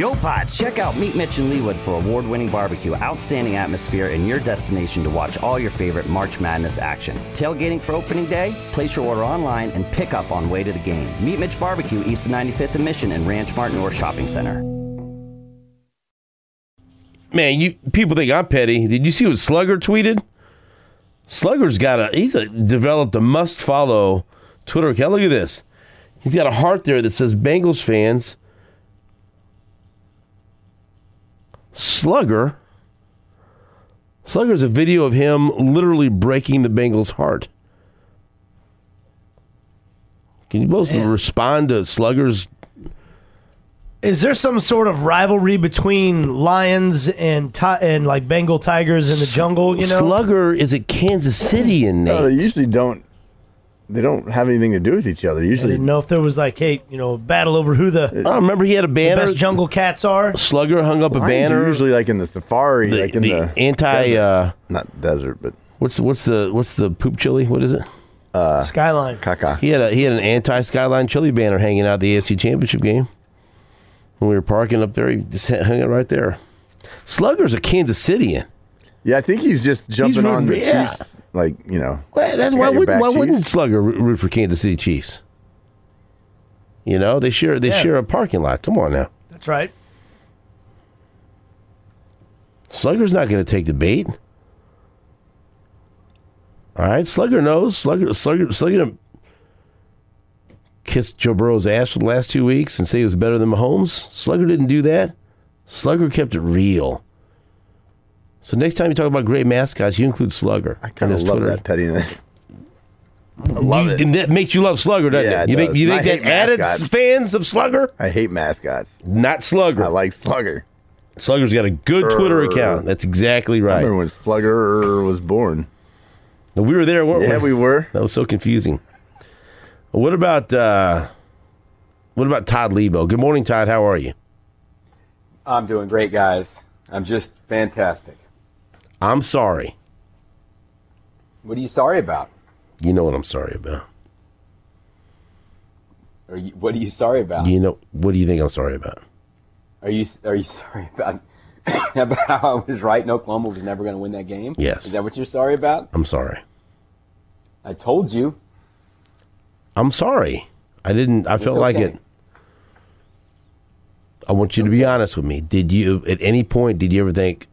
Yo, Pods, check out Meet Mitch and Leewood for award-winning barbecue, outstanding atmosphere, and your destination to watch all your favorite March Madness action. Tailgating for opening day? Place your order online and pick up on way to the game. Meet Mitch Barbecue, east of 95th and Mission and Ranch Mart North Shopping Center. Man, people think I'm petty. Did you see what Slugger tweeted? Slugger's developed a must-follow Twitter account. Look at this. He's got a heart there that says Bengals fans. Slugger's a video of him literally breaking the Bengals' heart. Can you both respond to Slugger's? Is there some sort of rivalry between lions and like Bengal tigers in the jungle? You know, Slugger is at Kansas City, and no, they usually don't. They don't have anything to do with each other. Usually, I didn't know if there was a battle over who the. I remember he had a banner. The best jungle cats are. Slugger hung up a banner. Usually, like in the safari, the anti desert. Not desert, but what's the poop chili? What is it? Skyline. Caca. He had an anti-Skyline chili banner hanging out at the AFC Championship game. When we were parking up there, he just hung it right there. Slugger's a Kansas Cityan. Yeah, I think he's just jumping on the Chiefs. Well, that's why wouldn't Slugger root for Kansas City Chiefs? You know, they share a parking lot. Come on now. That's right. Slugger's not going to take the bait. All right, Slugger knows. Slugger kissed Joe Burrow's ass for the last 2 weeks and say he was better than Mahomes. Slugger didn't do that. Slugger kept it real. So next time you talk about great mascots, you include Slugger. I kind of love that pettiness. I love it. And that makes you love Slugger, doesn't it? You think that added fans of Slugger? I hate mascots. Not Slugger. I like Slugger. Slugger's got a good Twitter account. That's exactly right. I remember when Slugger was born. We were there, weren't we? Yeah, we were. That was so confusing. What about Todd Lebo? Good morning, Todd. How are you? I'm doing great, guys. I'm just fantastic. I'm sorry. What are you sorry about? You know what I'm sorry about. What are you sorry about? What do you think I'm sorry about? Are you sorry about how I was right and Oklahoma was never going to win that game? Yes. Is that what you're sorry about? I'm sorry. I told you. I'm sorry. I felt like it. I want you to be honest with me. At any point, did you ever think,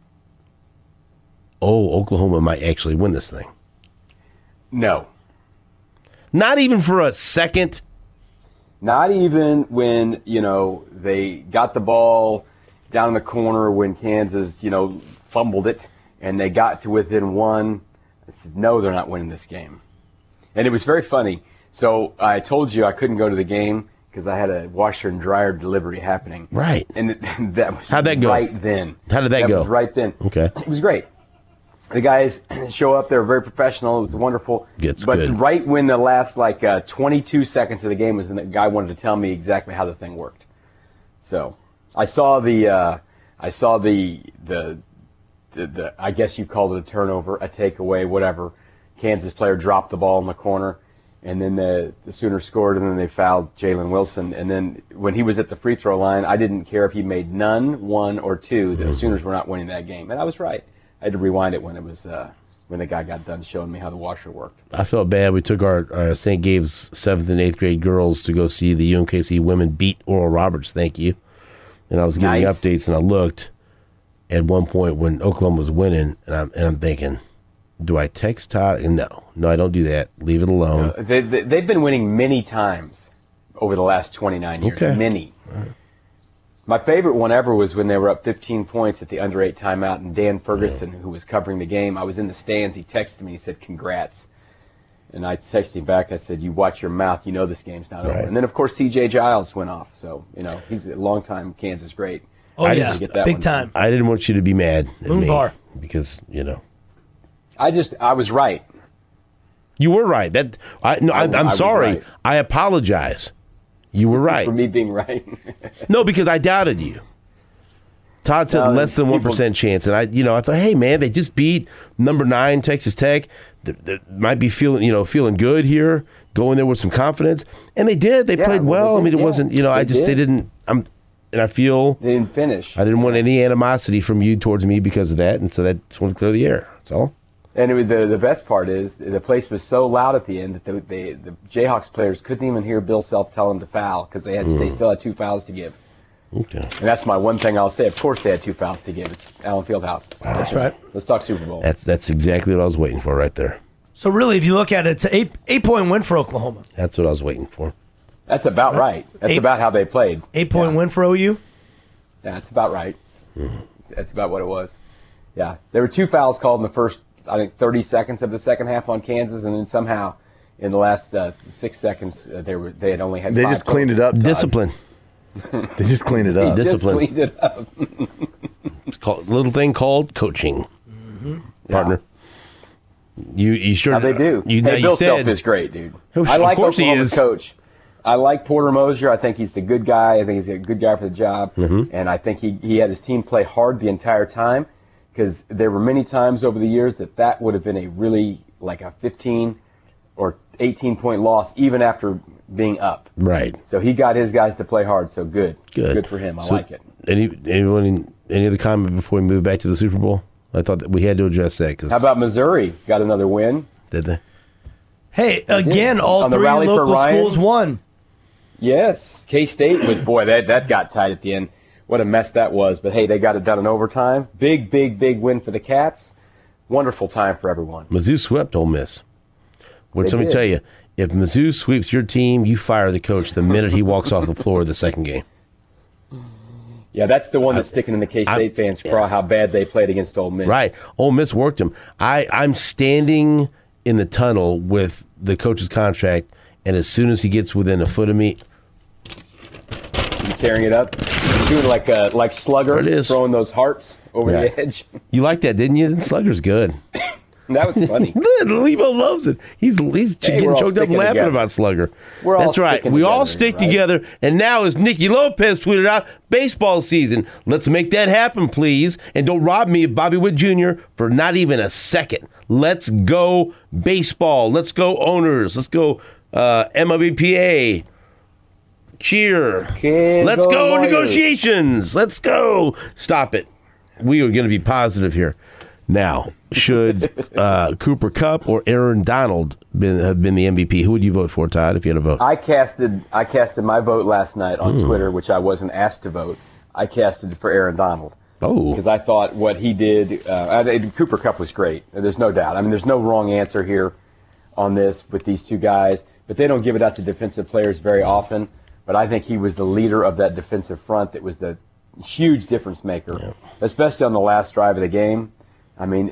Oklahoma might actually win this thing? No. Not even for a second? Not even when, they got the ball down in the corner when Kansas, fumbled it and they got to within one. I said, no, they're not winning this game. And it was very funny. So I told you I couldn't go to the game because I had a washer and dryer delivery happening. Right. And that was How'd that go? Right then. How did that go? That was right then. Okay. It was great. The guys show up. They're very professional. It was wonderful. Good. Right when the last 22 seconds of the game was, the guy wanted to tell me exactly how the thing worked. So I saw the I guess you called it a turnover, a takeaway, whatever. Kansas player dropped the ball in the corner, and then the Sooners scored, and then they fouled Jalen Wilson. And then when he was at the free throw line, I didn't care if he made none, one, or two. The Sooners were not winning that game, and I was right. I had to rewind it when it was when the guy got done showing me how the washer worked. I felt bad. We took our St. Gabe's 7th and 8th grade girls to go see the UMKC women beat Oral Roberts. Thank you. And I was getting updates, and I looked at one point when Oklahoma was winning, and I'm thinking, do I text Todd? And no, I don't do that. Leave it alone. No, they've been winning many times over the last 29 years. Okay. Many. Right. My favorite one ever was when they were up 15 points at the under 8 timeout, and Dan Ferguson, who was covering the game, I was in the stands. He texted me. He said, "Congrats." And I texted him back. I said, "You watch your mouth. You know this game's not over." And then, of course, C.J. Giles went off. So, he's a longtime Kansas great. Oh, yeah. Big time. I didn't want you to be mad at me Bar. because, I was right. You were right. I'm sorry. Right. I apologize. You were right. For me being right. No, because I doubted you. Todd said less than 1% chance, and I thought, hey man, they just beat number 9 Texas Tech. They might be feeling good here, going there with some confidence, and they did. They played well. It wasn't. They didn't. and I feel They didn't finish. I didn't want any animosity from you towards me because of that, and so that's want to clear the air. That's all. And the best part is the place was so loud at the end that the Jayhawks players couldn't even hear Bill Self tell them to foul because they still had 2 fouls to give. Okay. And that's my one thing I'll say. Of course they had 2 fouls to give. It's Allen Fieldhouse. That's right. Let's talk Super Bowl. That's exactly what I was waiting for right there. So really, if you look at it, it's an 8-point win for Oklahoma. That's what I was waiting for. That's about right. That's about how they played. 8-point win for OU? Yeah, that's about right. That's about what it was. Yeah. There were 2 fouls called in the first, I think, 30 seconds of the second half on Kansas, and then somehow in the last 6 seconds they had only had 5. They just cleaned it up. Todd. Discipline. They just cleaned it up. Discipline. Just cleaned it up. It's called little thing called coaching, partner. You sure? How they do. Bill Self is great, dude. Of I like course Oklahoma's he is. coach. I like Porter Moser. I think he's the good guy. I think he's a good guy for the job. And I think he had his team play hard the entire time because there were many times over the years that would have been a really like a 15 or 18-point loss even after being up. Right. So he got his guys to play hard. So good for him. I like it. Any other comment before we move back to the Super Bowl? I thought that we had to address that. How about Missouri? Got another win. Did they? Hey, again, all On the 3 rally for local Ryan? schools won. Yes, K-State was, boy, that got tight at the end. What a mess that was. But, hey, they got it done in overtime. Big win for the Cats. Wonderful time for everyone. Mizzou swept Ole Miss. Let me did. tell you, if Mizzou sweeps your team, you fire the coach the minute he walks off the floor of the second game. Yeah, that's the one that's sticking in the K-State fans' craw, how bad they played against Ole Miss. Right. Ole Miss worked him. I'm standing in the tunnel with the coach's contract, and as soon as he gets within a foot of me, You tearing it up? Doing like Slugger, There it is. throwing those hearts over Right. the edge. you like that, didn't you? Slugger's good. That was funny. Lebo loves it. He's we're getting all choked up sticking laughing together. about Slugger. We're all That's right. sticking We all together, stick right? together. And now, as Nicky Lopez tweeted out, baseball season. Let's make that happen, please. And don't rob me of Bobby Witt Jr. for not even a second. Let's go baseball. Let's go owners. Let's go MLBPA. Cheer. Let's go Warriors. negotiations. Let's go. Stop it. We are going to be positive here. Now, should Cooper Kupp or Aaron Donald have been the MVP? Who would you vote for, Todd, if you had a vote? I casted my vote last night on Twitter, which I wasn't asked to vote. I casted for Aaron Donald. Oh. Because I thought what he did, Cooper Kupp was great. There's no doubt. I mean, there's no wrong answer here on this with these two guys, but they don't give it out to defensive players very often. But I think he was the leader of that defensive front that was the huge difference maker, especially on the last drive of the game. I mean,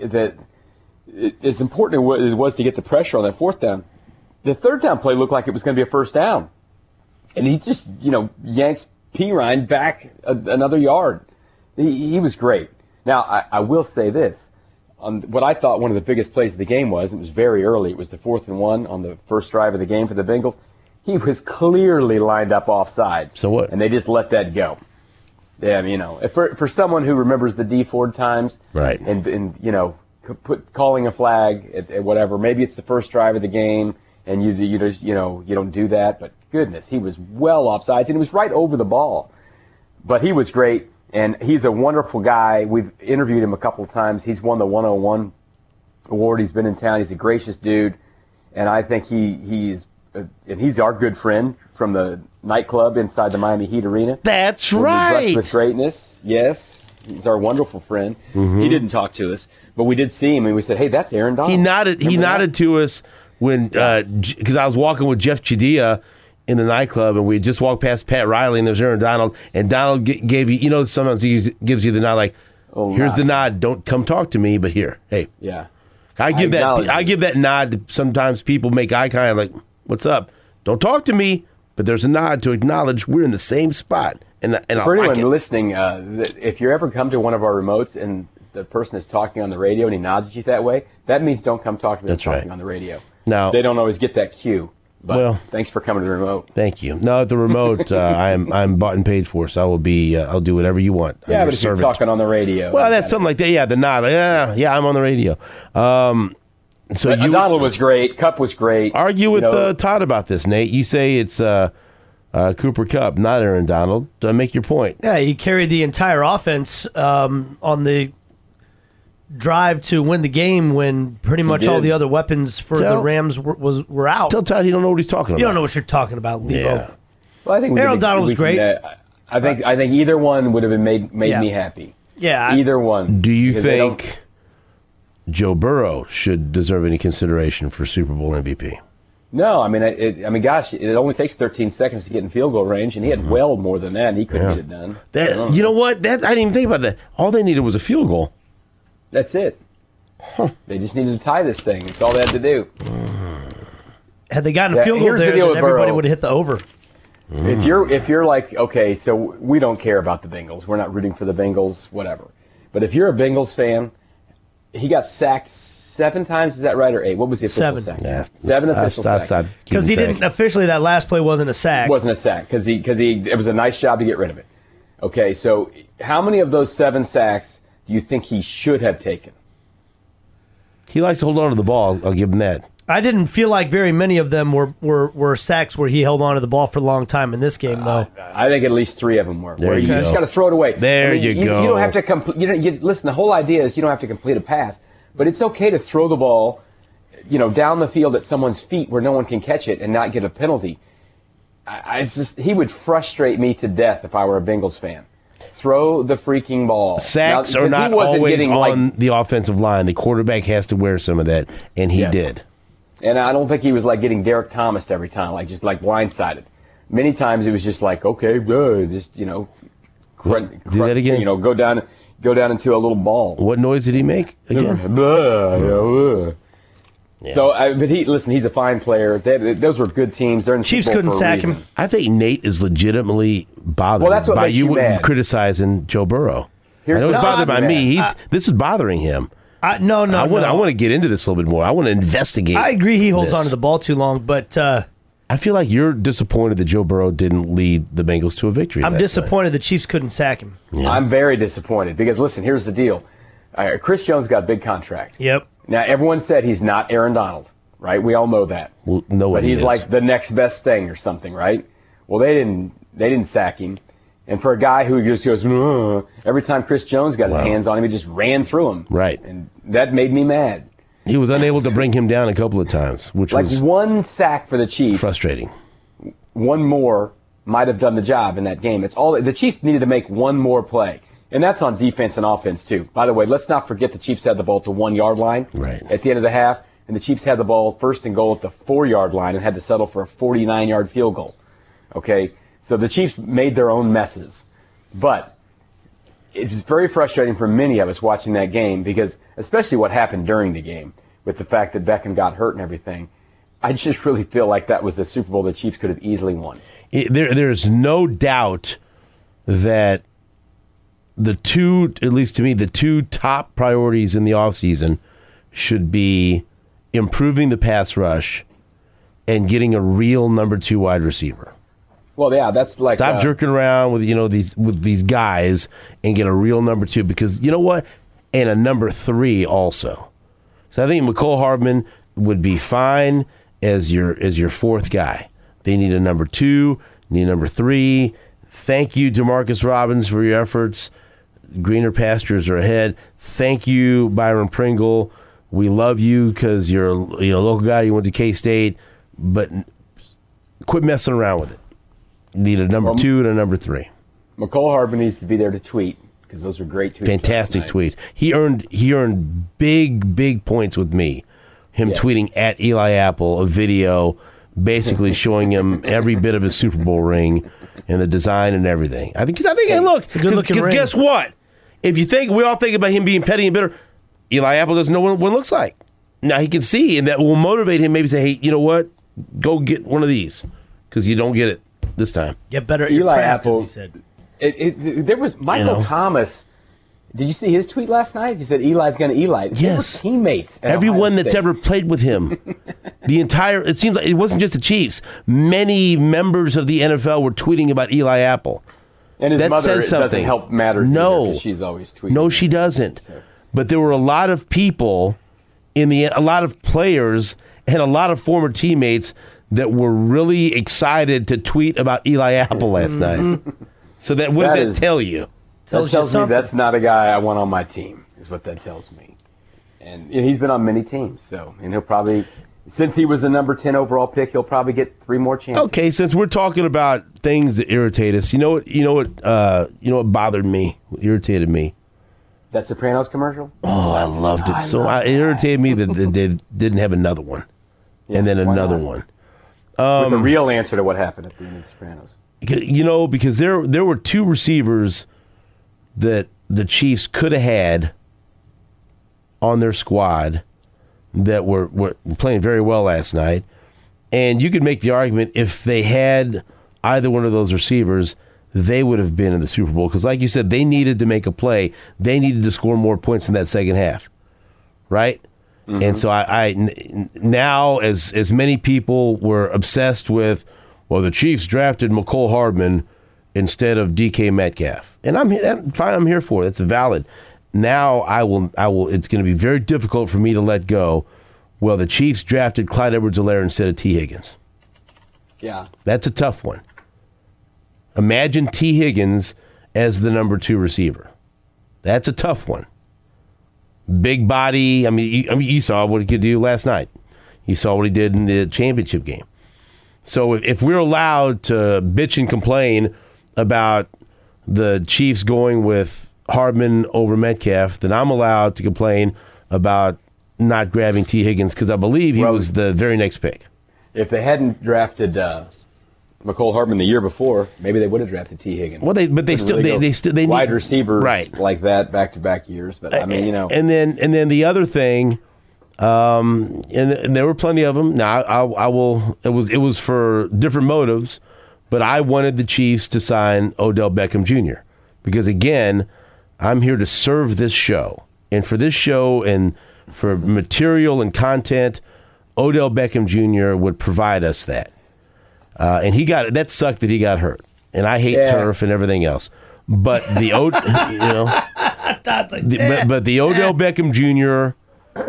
as important as it was to get the pressure on that fourth down, the third down play looked like it was going to be a first down. And he just, yanks Pirine back another yard. He was great. Now, I will say this. What I thought one of the biggest plays of the game was, it was very early, it was the 4th and 1 on the first drive of the game for the Bengals. He was clearly lined up offsides. So what? And they just let that go. Yeah, for someone who remembers the D Ford times, Right. and calling a flag at whatever, maybe it's the first drive of the game, and you don't do that. But goodness, he was well offsides, and he was right over the ball. But he was great, and he's a wonderful guy. We've interviewed him a couple of times. He's won the 101 award. He's been in town. He's a gracious dude, and I think he's our good friend from the nightclub inside the Miami Heat Arena. That's We're blessed right. with greatness, yes. He's our wonderful friend. He didn't talk to us, but we did see him, and we said, "Hey, that's Aaron Donald." He nodded. He Remember that? nodded to us when because I was walking with Jeff Chidilla in the nightclub, and we just walked past Pat Riley, and there's Aaron Donald, and Donald gave you. Sometimes he gives you the nod, like, "Here's the nod. Don't come talk to me, but here, hey." Yeah. I give that nod to sometimes people make eye contact, like, "What's up? Don't talk to me," but there's a nod to acknowledge we're in the same spot. And For I like anyone it. listening, if you ever come to one of our remotes and the person is talking on the radio and he nods at you that way, that means don't come talk to me. That's talking right. on the radio. Now- they don't always get that cue. But Well- thanks for coming to the remote. Thank you. No, at the remote, I'm bought and paid for, so I will be. I'll do whatever you want. I'm Yeah, your but if you're servant. talking on the radio, Well, that's something like that. Yeah, the nod. Like, yeah, I'm on the radio. So you Donald was great. Kupp was great. argue with Todd about this, Nate. You say it's Cooper Kupp, not Aaron Donald. Make your point. Yeah, he carried the entire offense on the drive to win the game when pretty much all the other weapons for the Rams were out. Tell Todd he don't know what he's talking about. You don't know what you're talking about, Lebo. Yeah. Well, I think Aaron Donald was great. I think either one would have been made me happy. Yeah, either one. Do you think Joe Burrow should deserve any consideration for Super Bowl MVP? No, I mean, gosh, it only takes 13 seconds to get in field goal range, and he had well more than that, and he couldn't get it done. You know what? I didn't even think about that. All they needed was a field goal. That's it. They just needed to tie this thing. That's all they had to do. Had they gotten a field goal there, then everybody would have hit the over. If you're like, okay, so we don't care about the Bengals. We're not rooting for the Bengals, whatever. But if you're a Bengals fan, he got sacked 7 times. Is that right, or 8? What was the official 7. sack? Yeah. 7 official sacks. Because he didn't officially. That last play wasn't a sack. It wasn't a sack because it was a nice job to get rid of it. Okay, so how many of those 7 sacks do you think he should have taken? He likes to hold on to the ball. I'll give him that. I didn't feel like very many of them were sacks where he held on to the ball for a long time in this game, though. I think at least 3 of them were. There where you you go. just got to throw it away. There you go. You don't have to complete. Listen, the whole idea is you don't have to complete a pass, but it's okay to throw the ball, down the field at someone's feet where no one can catch it and not get a penalty. He would frustrate me to death if I were a Bengals fan. Throw the freaking ball. Sacks are not always on the offensive line. The quarterback has to wear some of that, and he did. And I don't think he was getting Derek Thomas every time, just blindsided. Many times it was just okay, good, just do that again. Go down into a little ball. What noise did he make again? Yeah. So, but he's a fine player. Those were good teams. They're in the Chiefs Super Bowl couldn't for a sack reason. him. I think Nate is legitimately bothered that's what by makes you mad. criticizing Joe Burrow. I Here's know he's what bothered by I'm me. mad. This is bothering him. No. I want to get into this a little bit more. I want to investigate. I agree he holds on to the ball too long, but I feel like you're disappointed that Joe Burrow didn't lead the Bengals to a victory. I'm disappointed the Chiefs couldn't sack him. Yeah. I'm very disappointed because, listen, here's the deal. Chris Jones got a big contract. Yep. Now, everyone said he's not Aaron Donald, right? We all know that. Well, no, but he's like the next best thing or something, right? Well, they didn't sack him. And for a guy who just goes, every time Chris Jones got his hands on him, he just ran through him. Right. And that made me mad. He was unable to bring him down a couple of times, which was one sack for the Chiefs. Frustrating. One more might have done the job in that game. It's all the Chiefs needed to make one more play. And that's on defense and offense, too. By the way, let's not forget the Chiefs had the ball at the 1-yard line at the end of the half, and the Chiefs had the ball first and goal at the 4-yard line and had to settle for a 49-yard field goal. Okay? So the Chiefs made their own messes. But it was very frustrating for many of us watching that game because, especially what happened during the game, with the fact that Beckham got hurt and everything, I just really feel like that was the Super Bowl the Chiefs could have easily won. There's no doubt that the two, at least to me, the two top priorities in the offseason should be improving the pass rush and getting a real number 2 wide receiver. Well, yeah, that's like stop jerking around with these guys and get a real number 2 because you know what, and a number 3 also. So I think Mecole Hardman would be fine as your 4th guy. They need a number 2, need a number 3. Thank you, Demarcus Robbins, for your efforts. Greener pastures are ahead. Thank you, Byron Pringle. We love you because you're a local guy. You went to K-State, but quit messing around with it. Need a number 2 and a number 3. Mecole Hardman needs to be there to tweet because those were great tweets. Fantastic tweets. He earned big points with me. Him tweeting at Eli Apple a video basically showing him every bit of his Super Bowl ring and the design and everything. I think hey, look, it's a good looking ring. Guess what? If we all think about him being petty and bitter, Eli Apple doesn't know what it looks like. Now he can see, and that will motivate him. Maybe say, hey, you know what? Go get one of these because you don't get it this time. Get better at Eli your craft, Apple, as he said. There was Michael Thomas. Did you see his tweet last night? He said Eli's going to Eli. Yes. They were teammates. Everyone that's ever played with him. It seems like it wasn't just the Chiefs. Many members of the NFL were tweeting about Eli Apple. And his that mother says something. doesn't help matters No. either, she's always tweeting. No, she doesn't. So. But there were a lot of people a lot of players and a lot of former teammates that were really excited to tweet about Eli Apple last night. So what does that tell you? That tells me that's not a guy I want on my team, is what that tells me. And he's been on many teams, and he'll probably, since he was the number 10 overall pick, he'll probably get 3 more chances. Okay, since we're talking about things that irritate us, you know what bothered me, what irritated me? That Sopranos commercial? Oh, I loved it. It irritated me that they didn't have another one, and then another one. With the real answer to what happened at the end of Sopranos. Because there were 2 receivers that the Chiefs could have had on their squad that were playing very well last night. And you could make the argument if they had either one of those receivers, they would have been in the Super Bowl. Because like you said, they needed to make a play. They needed to score more points in that second half. Right? Mm-hmm. And so I now, as many people were obsessed with, well, the Chiefs drafted McCole Hardman instead of DK Metcalf. And I'm fine, I'm here for it. That's valid. Now I will. It's going to be very difficult for me to let go. Well, the Chiefs drafted Clyde Edwards-Helaire instead of T. Higgins. Yeah. That's a tough one. Imagine T. Higgins as the number 2 receiver. That's a tough one. Big body. I mean, you saw what he could do last night. You saw what he did in the championship game. So if we're allowed to bitch and complain about the Chiefs going with Hardman over Metcalf, then I'm allowed to complain about not grabbing T. Higgins because I believe he was the very next pick. If they hadn't drafted McCole Hardman the year before, maybe they would have drafted T. Higgins. Well, they need wide receivers right. like that back-to-back years. But I mean, And then the other thing, and there were plenty of them. Now I will. It was for different motives, but I wanted the Chiefs to sign Odell Beckham Jr. because again, I'm here to serve this show, and for this show and for material and content, Odell Beckham Jr. would provide us that. And that sucked that he got hurt. And I hate turf and everything else. But the but the Odell Beckham Jr.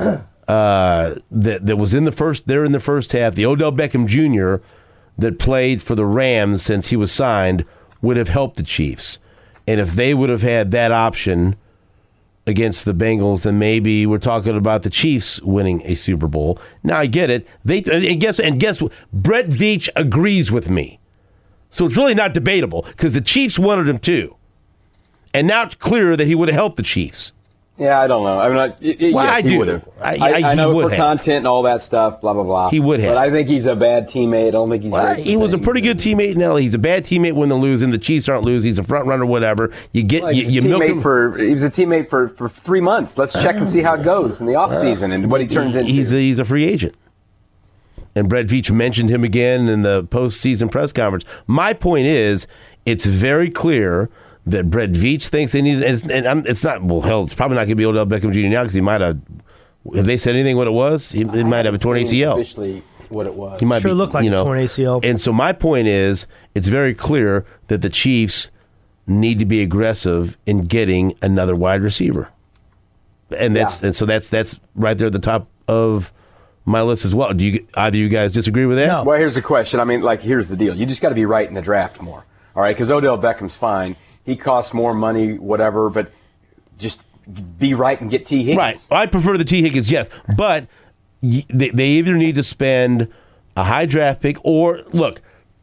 That was in the first half, the Odell Beckham Jr. that played for the Rams since he was signed would have helped the Chiefs. And if they would have had that option against the Bengals, then maybe we're talking about the Chiefs winning a Super Bowl. Now, I get it. Guess what? Brett Veach agrees with me. So it's really not debatable because the Chiefs wanted him too. And now it's clear that he would have helped the Chiefs. Yeah, I don't know. I mean, yes, he would have. I know for content and all that stuff, blah, blah, blah. He would have. But I think he's a bad teammate. I don't think he's he was a pretty good teammate in LA. He's a bad teammate when they're losing. The Chiefs aren't losing. He's a front runner, whatever. You get you milk him. He was a teammate for 3 months. Let's check and see how it goes in the offseason and what he turns into. He's a free agent. And Brett Veach mentioned him again in the postseason press conference. My point is, it's very clear that Brett Veach thinks they need, and it's not. Well, hell, it's probably not going to be Odell Beckham Jr. now because he might have. Have they said anything what it was? He might have a torn ACL. Officially, what it was. He might looked like a torn ACL. And so my point is, it's very clear that the Chiefs need to be aggressive in getting another wide receiver, and so that's right there at the top of my list as well. Do either of you guys disagree with that? No. Well, here's the question. I mean, here's the deal. You just got to be right in the draft more. All right, because Odell Beckham's fine. He costs more money, whatever, but just be right and get T. Higgins. Right. I prefer the T. Higgins, yes. But they either need to spend a high draft pick or, look,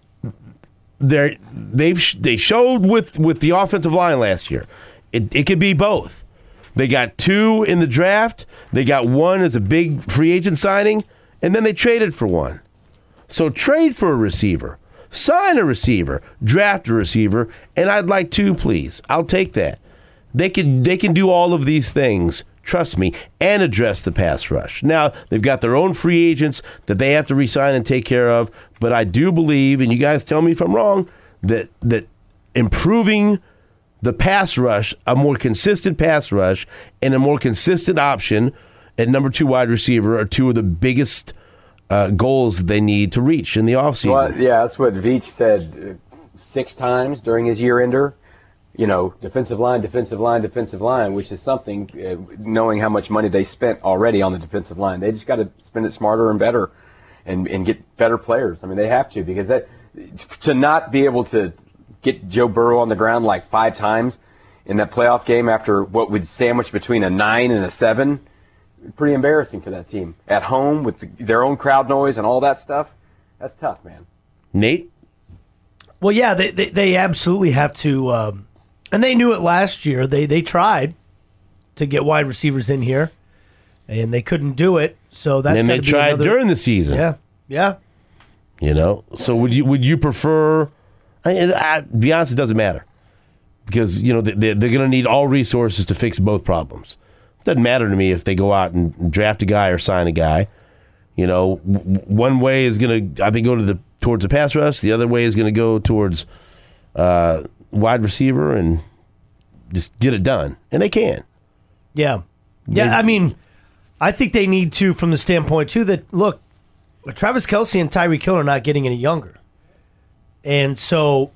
they showed with the offensive line last year. It could be both. They got 2 in the draft. They got 1 as a big free agent signing, and then they traded for 1. So trade for a receiver. Sign a receiver, draft a receiver, and I'd like 2, please. I'll take that. They can do all of these things, trust me, and address the pass rush. Now, they've got their own free agents that they have to re-sign and take care of, but I do believe, and you guys tell me if I'm wrong, that improving the pass rush, a more consistent pass rush, and a more consistent option at number 2 wide receiver are 2 of the biggest goals they need to reach in the offseason. Well, yeah, that's what Veach said 6 times during his year-ender. Defensive line, which is something, knowing how much money they spent already on the defensive line. They just got to spend it smarter and better. and get better players. I mean, they have to, because to not be able to get Joe Burrow on the ground like 5 times in that playoff game after what would sandwich between a 9 and a 7, pretty embarrassing for that team. At home with their own crowd noise and all that stuff, that's tough, man. Nate? Well, yeah, they absolutely have to, and they knew it last year. They tried to get wide receivers in here, and they couldn't do it. So that's and they tried during the season. Yeah. So would you prefer? Be honest, it doesn't matter, because they're going to need all resources to fix both problems. It doesn't matter to me if they go out and draft a guy or sign a guy. One way is going to, I think, go towards the pass rush. The other way is going to go towards wide receiver and just get it done, and they can. Yeah. I mean, I think they need to, from the standpoint too that look, Travis Kelce and Tyreek Hill are not getting any younger. And so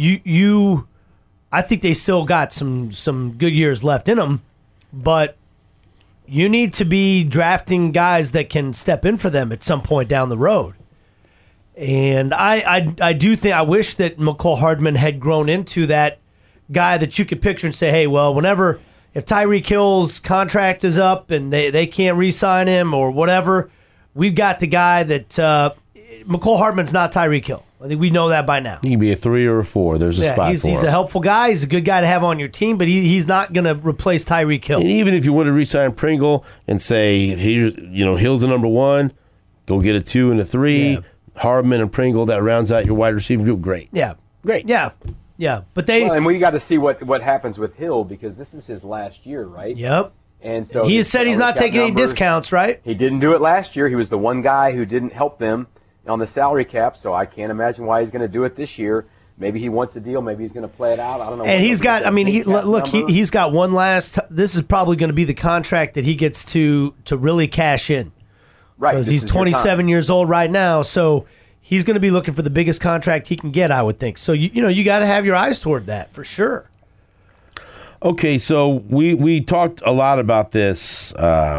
I think they still got some good years left in them, but you need to be drafting guys that can step in for them at some point down the road. And I do think, I wish that McCole Hardman had grown into that guy that you could picture and say, hey, well, if Tyreek Hill's contract is up and they can't re-sign him or whatever, we've got the guy that McCole Hardman's not Tyreek Hill. I think we know that by now. He can be a 3 or a 4. There's a spot for him. He's a helpful guy. He's a good guy to have on your team, but he's not going to replace Tyreek Hill. And even if you want to re-sign Pringle and say, Hill's the number 1, go get a 2 and a 3, Hardman and Pringle, that rounds out your wide receiver group. Great. Yeah. Great. Yeah. But and we got to see what happens with Hill, because this is his last year, right? Yep. And so he has said he's not taking any discounts, right? He didn't do it last year. He was the one guy who didn't help them on the salary cap, so I can't imagine why he's going to do it this year. Maybe he wants a deal. Maybe he's going to play it out. I don't know. And he's got, he's got one last, this is probably going to be the contract that he gets to really cash in. Right. Because he's 27 years old right now, so he's going to be looking for the biggest contract he can get, I would think. So, you got to have your eyes toward that, for sure. Okay, so we talked a lot about this,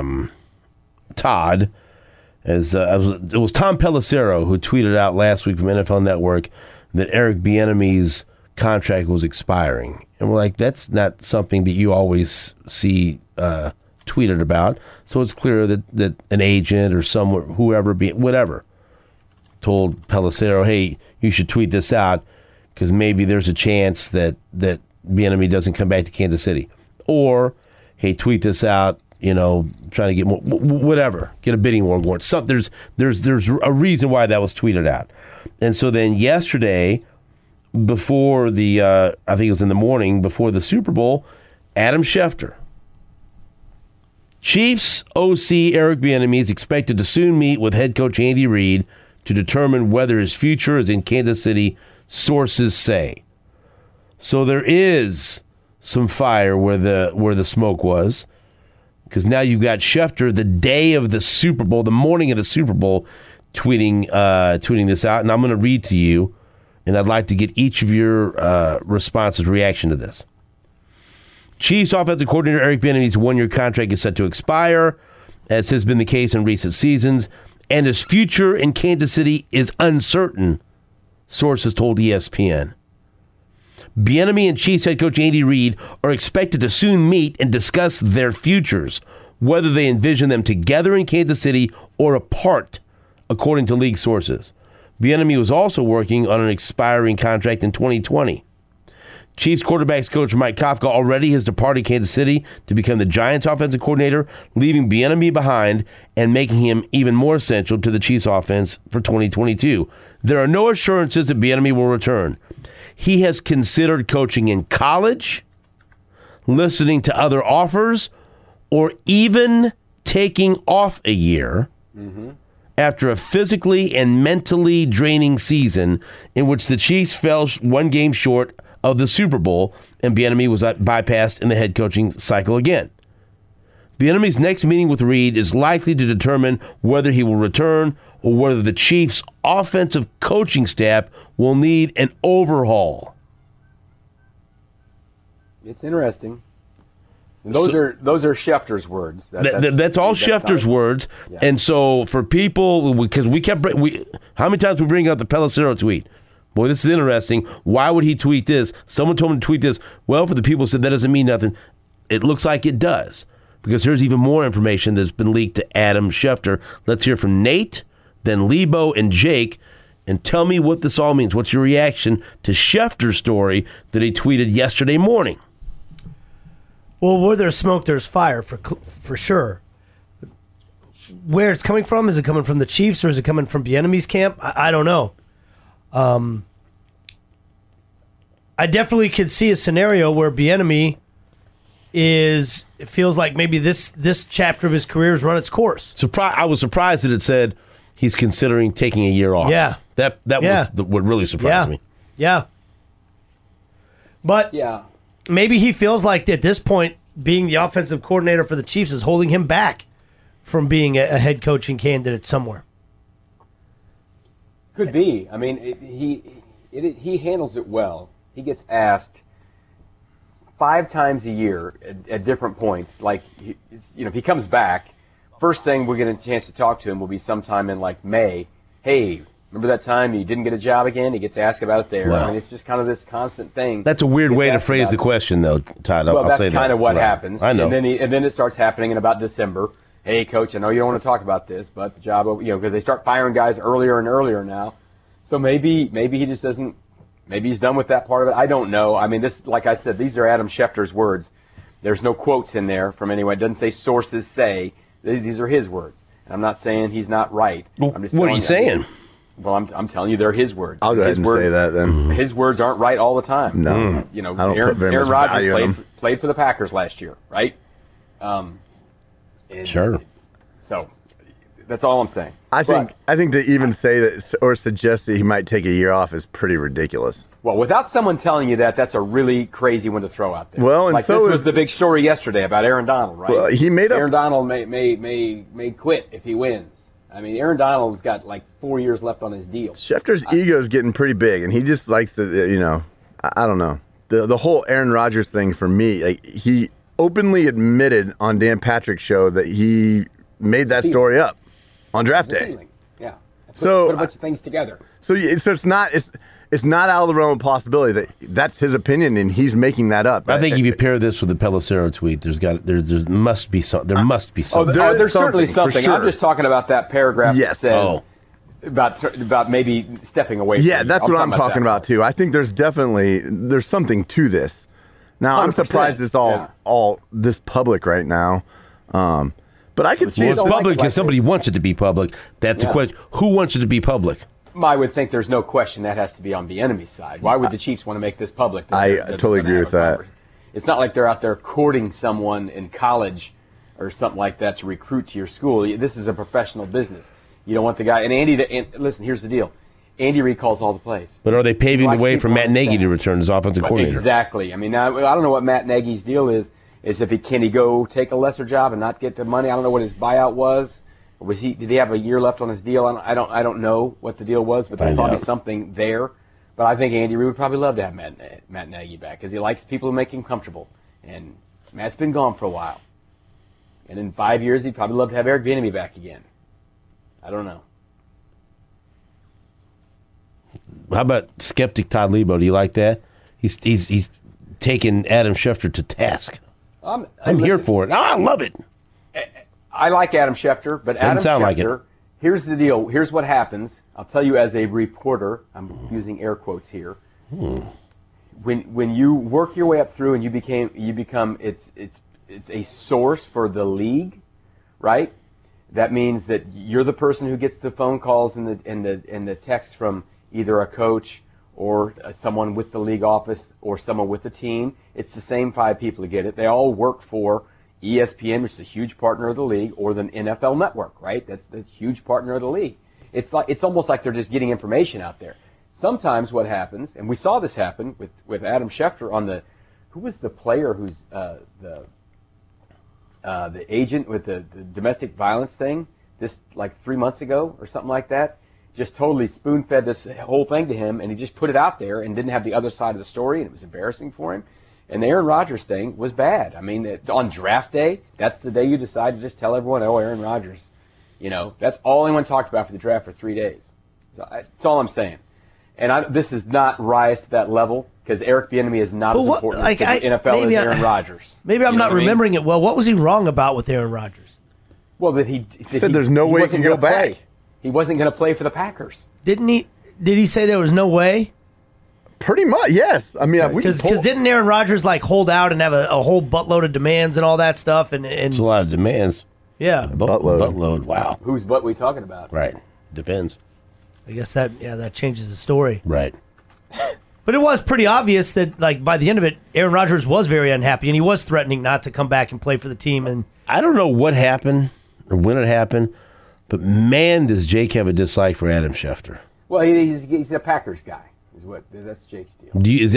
Todd. It was Tom Pelissero who tweeted out last week from NFL Network that Eric Bieniemy's contract was expiring, and we're like, that's not something that you always see tweeted about. So it's clear that an agent or whoever told Pelissero, hey, you should tweet this out because maybe there's a chance that Bieniemy doesn't come back to Kansas City, or hey, tweet this out. Trying to get more, whatever, get a bidding war going. So there's a reason why that was tweeted out. And so then yesterday, before I think it was in the morning, before the Super Bowl, Adam Schefter, Chiefs OC Eric Bieniemy is expected to soon meet with head coach Andy Reid to determine whether his future is in Kansas City, sources say. So there is some fire where the smoke was. Because now you've got Schefter the day of the Super Bowl, the morning of the Super Bowl, tweeting this out. And I'm going to read to you, and I'd like to get each of your responses, reaction to this. Chiefs offensive coordinator Eric Bieniemy's 1-year contract is set to expire, as has been the case in recent seasons, and his future in Kansas City is uncertain, sources told ESPN. Bieniemy and Chiefs head coach Andy Reid are expected to soon meet and discuss their futures, whether they envision them together in Kansas City or apart, according to league sources. Bieniemy was also working on an expiring contract in 2020. Chiefs quarterbacks coach Mike Kafka already has departed Kansas City to become the Giants offensive coordinator, leaving Bieniemy behind and making him even more essential to the Chiefs offense for 2022. There are no assurances that Bieniemy will return. He has considered coaching in college, listening to other offers, or even taking off a year after a physically and mentally draining season in which the Chiefs fell one game short of the Super Bowl and Bieniemy was bypassed in the head coaching cycle again. Bieniemy's next meeting with Reid is likely to determine whether he will return or whether the Chiefs' offensive coaching staff will need an overhaul. It's interesting. Those are Schefter's words. That's all Schefter's words. Yeah. And so for people, because how many times we bring up the Pelissero tweet? Boy, this is interesting. Why would he tweet this? Someone told him to tweet this. Well, for the people who said that doesn't mean nothing, it looks like it does. Because here's even more information that's been leaked to Adam Schefter. Let's hear from Nate, then Lebo and Jake, and tell me what this all means. What's your reaction to Schefter's story that he tweeted yesterday morning? Well, where there's smoke, there's fire, for sure. Where it's coming from, is it coming from the Chiefs or is it coming from Bieniemy's camp? I don't know. I definitely could see a scenario where Bieniemy it feels like maybe this chapter of his career has run its course. I was surprised that it said he's considering taking a year off. Yeah. That was what really surprised me. Yeah. But maybe he feels like at this point, being the offensive coordinator for the Chiefs is holding him back from being a head coaching candidate somewhere. Could be. I mean, he handles it well. He gets asked 5 times a year at different points. Like, if he comes back, first thing we'll get a chance to talk to him will be sometime in like May. Hey, remember that time you didn't get a job again? He gets asked about it there. Wow. I mean, it's just kind of this constant thing. That's a weird way to phrase the question, though, Todd. Well, I'll that's say that. kind of what happens. I know. And then it starts happening in about December. Hey, coach, I know you don't want to talk about this, but the job, because they start firing guys earlier and earlier now. So maybe he just doesn't. Maybe he's done with that part of it. I don't know. I mean, this, like I said, these are Adam Schefter's words. There's no quotes in there from anyone. It doesn't say sources say. These are his words. And I'm not saying he's not right. I'm just what are you saying? Well, I'm telling you, they're his words. I'll go ahead and say that then. His words aren't right all the time. No, Aaron Rodgers played for the Packers last year, right? Sure. So that's all I'm saying. I think to even say that or suggest that he might take a year off is pretty ridiculous. Well, without someone telling you that, that's a really crazy one to throw out there. Well, and like so this was the big story yesterday about Aaron Donald, right? Well, Aaron Donald may quit if he wins. I mean, Aaron Donald's got like 4 years left on his deal. Schefter's ego is getting pretty big, and he just likes to, I don't know. The whole Aaron Rodgers thing for me, like, he openly admitted on Dan Patrick's show that he made that story up on draft day. Yeah. Put a bunch of things together. So it's not out of the realm of possibility that that's his opinion and he's making that up. I think if you pair this with the Pelissero tweet, there must be something. There's certainly something. Sure. I'm just talking about that paragraph that says about maybe stepping away. Yeah, that's what I'm talking about too. I think there's something to this. Now 100%. I'm surprised it's all this public right now. But I can see it's public because somebody wants it to be public. That's a question. Who wants it to be public? I would think there's no question that has to be on the enemy's side. Why would the Chiefs want to make this public? I totally agree with that. It's not like they're out there courting someone in college or something like that to recruit to your school. This is a professional business. You don't want the guy. And listen, here's the deal. Andy Reid calls all the plays. But are they paving the way for Matt Nagy to return as offensive coordinator? Exactly. I mean, I don't know what Matt Nagy's deal is can he go take a lesser job and not get the money? I don't know what his buyout was. Or did he have a year left on his deal? I don't know what the deal was, but there's probably something there. But I think Andy Reid would probably love to have Matt Nagy back because he likes people who make him comfortable. And Matt's been gone for a while. And in 5 years, he'd probably love to have Eric Bieniemy back again. I don't know. How about skeptic Todd Lebo? Do you like that? He's taken Adam Schefter to task. I'm here for it. I love it. I like Adam Schefter, but Adam Schefter, like it. Here's the deal. Here's what happens. I'll tell you as a reporter, I'm using air quotes here. When you work your way up through and you become it's a source for the league, right? That means that you're the person who gets the phone calls and the texts from either a coach or someone with the league office or someone with the team. It's the same 5 people who get it. They all work for ESPN, which is a huge partner of the league, or the NFL Network, right? That's the huge partner of the league. It's almost like they're just getting information out there. Sometimes what happens, and we saw this happen with Adam Schefter on who was the player who's the agent with the domestic violence thing, this like 3 months ago or something like that, just totally spoon-fed this whole thing to him, and he just put it out there and didn't have the other side of the story, and it was embarrassing for him. And the Aaron Rodgers thing was bad. I mean, on draft day, that's the day you decide to just tell everyone, oh, Aaron Rodgers. You know, that's all anyone talked about for the draft for 3 days. So that's all I'm saying. And this is not rise to that level because Eric Bieniemy is not as important to the NFL as Aaron Rodgers. Maybe I'm not remembering it well. What was he wrong about with Aaron Rodgers? Well, that he said there's no way he can go back. He wasn't going to play for the Packers. Didn't he? Did he say there was no way? Pretty much, yes. I mean, because didn't Aaron Rodgers like hold out and have a whole buttload of demands and all that stuff? And it's a lot of demands. Yeah, buttload. Wow. Whose butt we talking about? Right. Depends. I guess that changes the story. Right. But it was pretty obvious that like by the end of it, Aaron Rodgers was very unhappy and he was threatening not to come back and play for the team. And I don't know what happened or when it happened, but man, does Jake have a dislike for Adam Schefter. Well, he's a Packers guy. That's Jake's deal.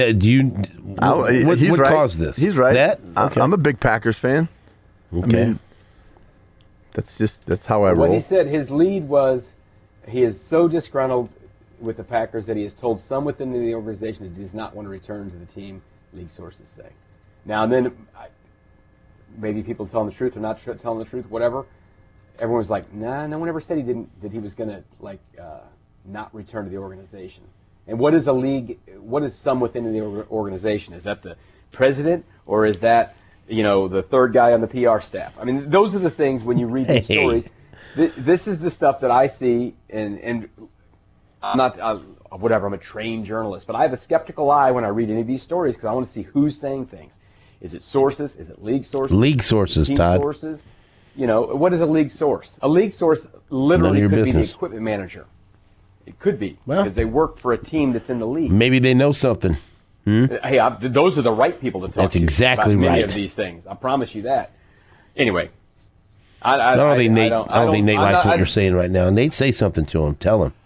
What caused this? He's right. That? Okay. I'm a big Packers fan. Okay. I mean, that's how I roll. What he said, his lead was he is so disgruntled with the Packers that he has told some within the organization that he does not want to return to the team, league sources say. Now and then, maybe people telling the truth or not telling the truth, whatever. Everyone's like, nah, no one ever said that he was going to not return to the organization. And what is a league? What is some within the organization? Is that the president or is that the third guy on the PR staff? I mean, those are the things when you read these stories. This is the stuff that I see, and I'm not whatever. I'm a trained journalist, but I have a skeptical eye when I read any of these stories because I want to see who's saying things. Is it sources? Is it league sources? League sources, team Todd. Sources. What is a league source? A league source literally could be the equipment manager. It could be because they work for a team that's in the league. Maybe they know something. Hey, those are the right people to talk to. That's exactly about many right. Of these things, I promise you that. Anyway, I don't think Nate likes what you're saying right now. Nate, say something to him. Tell him.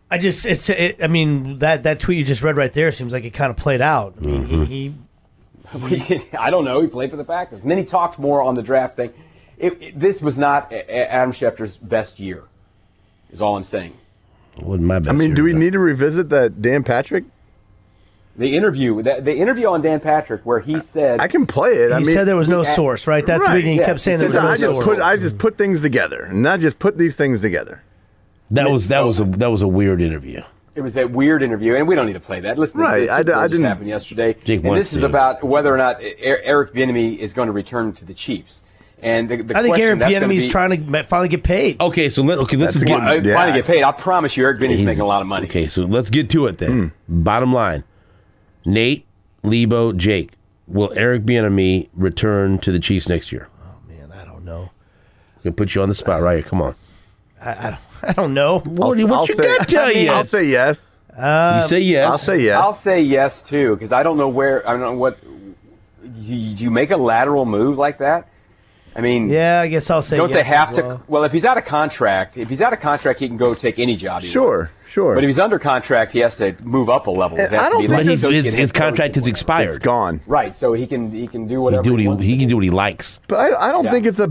I mean, that tweet you just read right there seems like it kind of played out. I mean, I don't know. He played for the Packers, and then he talked more on the draft thing. This was not Adam Schefter's best year. Is all I'm saying. It wasn't my best. I mean, year, do we need to revisit that Dan Patrick? The interview on Dan Patrick where he said I can play it. He said there was no source, right? That's what he kept saying. There was no source. I just put things together, and not just put these things together. That was a weird interview. It was that weird interview, and we don't need to play that. Listen, this just happened yesterday, and this is about whether or not Eric Bieniemy is going to return to the Chiefs. And I think Eric Bieniemy's trying to finally get paid. Okay, so let's finally get paid. I promise you, Eric Bieniemy's making a lot of money. Okay, so let's get to it then. Bottom line, Nate, Lebo, Jake, will Eric Bieniemy return to the Chiefs next year? Oh man, I don't know. I'm gonna put you on the spot right here. Come on. I don't know. What's your gut tell you? I'll say yes. You say yes. I'll say yes. I'll say yes too because I don't know what. Do you make a lateral move like that? I mean, yeah, I guess I'll say. Don't yes they have to? Well, if he's out of contract, he can go take any job. Sure. But if he's under contract, he has to move up a level. His contract has expired. It's gone. Right, so he can do whatever. He can do what he likes. But I don't think it's a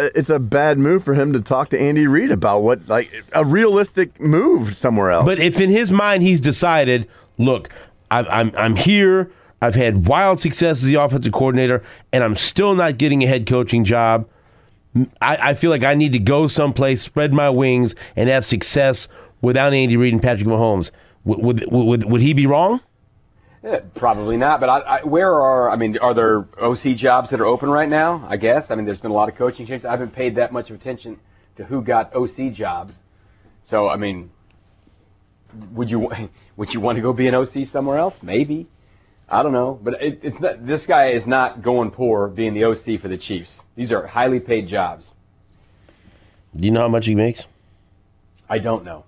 bad move for him to talk to Andy Reid about what a realistic move somewhere else. But if in his mind he's decided, look, I'm here. I've had wild success as the offensive coordinator, and I'm still not getting a head coaching job. I feel like I need to go someplace, spread my wings, and have success without Andy Reid and Patrick Mahomes. Would he be wrong? Probably not. But are there OC jobs that are open right now? I guess. I mean, there's been a lot of coaching changes. I haven't paid that much attention to who got OC jobs. So, I mean, would you want to go be an OC somewhere else? Maybe. I don't know, but it's not. This guy is not going poor being the OC for the Chiefs. These are highly paid jobs. Do you know how much he makes? I don't know.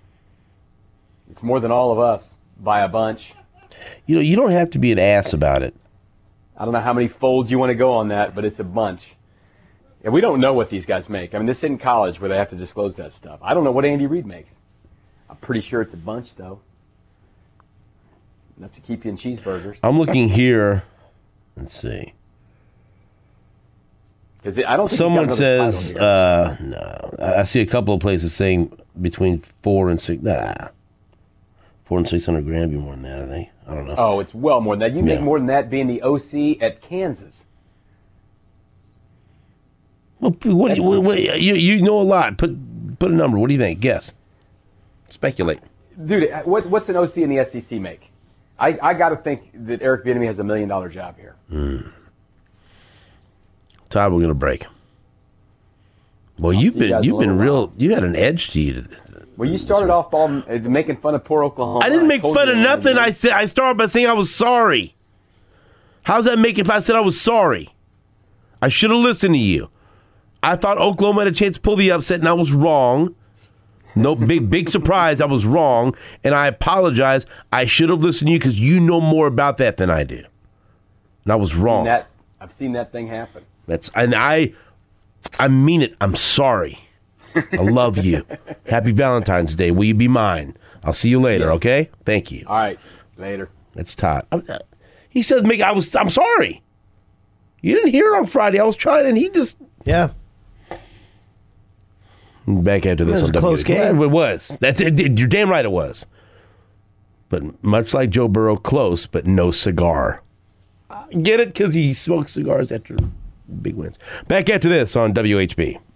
It's more than all of us by a bunch. You don't have to be an ass about it. I don't know how many folds you want to go on that, but it's a bunch. And we don't know what these guys make. I mean, this isn't college where they have to disclose that stuff. I don't know what Andy Reid makes. I'm pretty sure it's a bunch, though. Enough to keep you in cheeseburgers. I'm looking here. Let's see. Because I don't think someone says no. I see a couple of places saying between 4 and 6. $400,000-$600,000 would be more than that, I think. I don't know. Oh, it's well more than that. You make more than that being the OC at Kansas. Well, you know a lot. Put a number. What do you think? Guess. Speculate. Dude, what's an OC in the SEC make? I got to think that Eric Bieniemy has $1 million job here. Todd, we're going to break. Well, you've been real. You had an edge to you. Well, you started off making fun of poor Oklahoma. I didn't make fun of nothing. I started by saying I was sorry. How's that make if I said I was sorry? I should have listened to you. I thought Oklahoma had a chance to pull the upset, and I was wrong. No big surprise. I was wrong, and I apologize. I should have listened to you because you know more about that than I do. And I was wrong. I've seen that thing happen. I mean it. I'm sorry. I love you. Happy Valentine's Day. Will you be mine? I'll see you later, okay? Thank you. All right. Later. That's Todd. He says, I'm sorry. You didn't hear it on Friday. I was trying, and he just... Yeah. Back after this on a close game. It was. You're damn right it was. But much like Joe Burrow, close, but no cigar. Get it? Because he smokes cigars after big wins. Back after this on WHB.